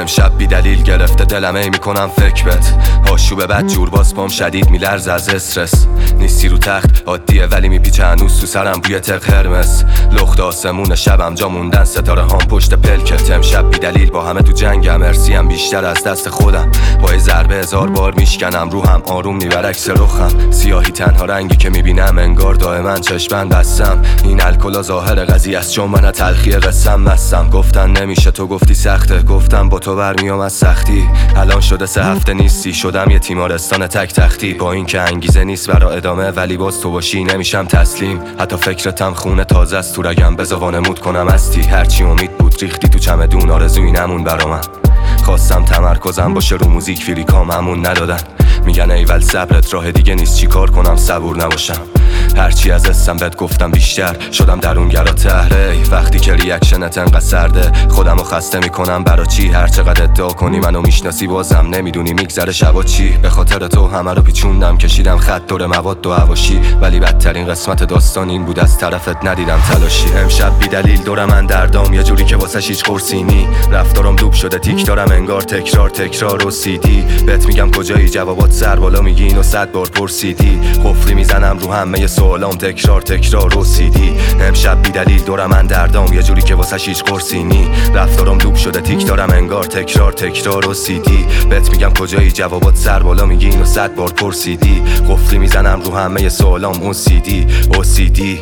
امشب بی دلیل گرفته دلم ای میکنم فکر بت آشوب بد جور باز پام شدید میلرزه از استرس نیستی رو تخت عادیه ولی میپیچه هنوز تو سرم بوی تق قرمز لخت آسمون شبم جا موندن ستاره هام پشت پلکت امشب بی دلیل با همه تو جنگم ارسیم بیشتر از دست خودم با یه ضربه 1000 بار میشکنم روحم آروم میبر عکس رخم سیاهی تنها رنگی که میبینم انگار دائما چشمن بستم این الکل ظاهر قضیه است چون من تلخی قسم مستم گفتن نمیشه تو گفتی سخته گفتم با تو برمیام از سختی الان شده 3 هفته نیستی شدم یه تیمارستان تک تختی با این که انگیزه نیست برا ادامه ولی باز تو باشی نمیشم تسلیم حتی فکرتم خونه تازه است تو رگم بذار وانمود کنم استی هرچی امید بود ریختی تو چمدون آرزویی نمون برا من خواستم تمرکزم باشه رو موزیک فریکام همون ندادن میگن ایول صبرت راه دیگه نیست چی کار کنم صبور نباشم هرچی از اسم بهت گفتم بیشتر شدم درونگرا تهره وقتی که ریاکشنت انقدر سرده خودمو خسته میکنم برا چی هر چقدر ادعا کنی منو میشناسی بازم نمیدونی میگذره شبا چی به خاطر تو همه رو پیچوندم کشیدم خط دور مواد و حواشی ولی بدترین قسمت داستان این بود از طرفت ندیدم تلاشی امشب بی دلیل دور من دردام یه جوری که واسش هیچ قرصی نی رفتارم دوب شده تیک دارم انگار تکرار و سیدی بهت میگم کجایی جوابات سر بالا میگی اینو 100 بار پرسیدی قفلی میزنم رو همه سوالام تکرار و سیدی امشب بی دلیل دور من دردام یه جوری که واسش هیچ قرصی نی رفتارم دوب شده تیک دارم انگار تکرار و سیدی بهت میگم کجایی جوابات سر بالا میگی اینو 100 بار پرسیدی قفلی میزنم رو همه سوالام اون سیدی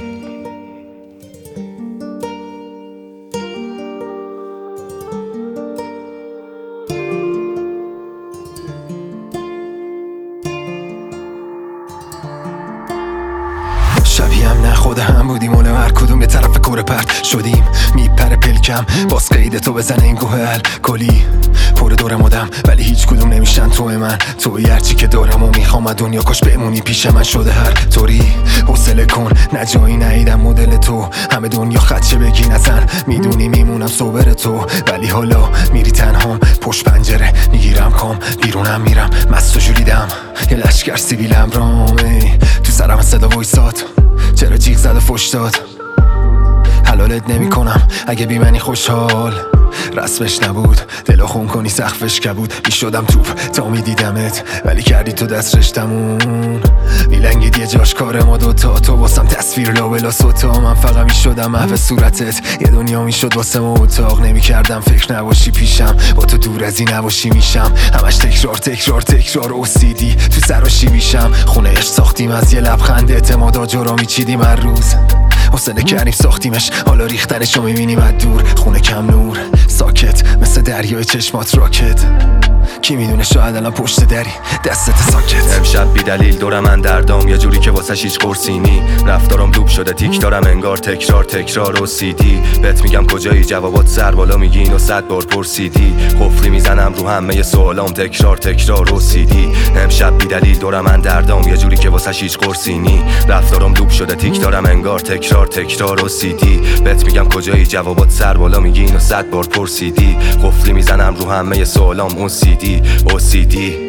شبیهم نه خود هم بودیم اول هر کدوم به طرف کوره پرت شدیم میپره پلکم باز قید تو بزنه این گوه الکلی پر دور مدم ولی هیچ کدوم نمیشن توی من توی هرچی که دارم و میخوام دنیا کاش بمونی پیش من شده هر طوری حوصله کن نه جایی ندیدم مدل تو همه دنیا خدشه بگی نزن میدونی میمونم صبر تو ولی حالا میری تنهام پشت پنجره میگیرم کام بیرونم میرم مست و جولیدم یه لشکر سیبیلم رامه تو سرم صدا وایسات چرا جیغ زد و فش داد حلالت نمی کنم اگه بی منی خوشحال رسمش نبود دلو خون کنی سقفش کبود بی شدم توپ تا می دیدمت ولی کردی تو دست رشتمون میلنگید یه جاش کار ما دوتا تو واسم تصویر لابلا سوتا من فقط می شدم محو صورتت یه دنیا می شد واسه ما اتاق نمی کردم فکر نباشی پیشم با تو دور از این نباشی میشم همش تکرار اوسیدی تو سراشی بیشم خونه اش ساختیم از یه لبخند اعتماد آجرا می چیدیم هر روز حسنه کردیم ساختیمش حالا ریختنشو میبینیم از دور خونه کم نور ساکت مثل دریای چشمات راکت کی میدونه شاید الان پشت دری دستت ساکت امشب بی دلیل دور من دردام یه جوری که واسش هیچ قرصی نی رفتارم دوب شده تیک دارم انگار تکرار و سیدی بهت میگم کجایی جوابات سر بالا میگی اینو 100 بار پرسیدی قفلی میزنم رو همه سوالام تکرار و سیدی امشب بی دلیل دور من دردام یه جوری که واسش هیچ قرصی نی رفتارم دوب شده تیک دارم انگار تکرار و سیدی بهت میگم کجایی جوابات سر بالا میگی اینو 100 بار پرسیدی قفلی میزنم رو همه سوالام اون سیدی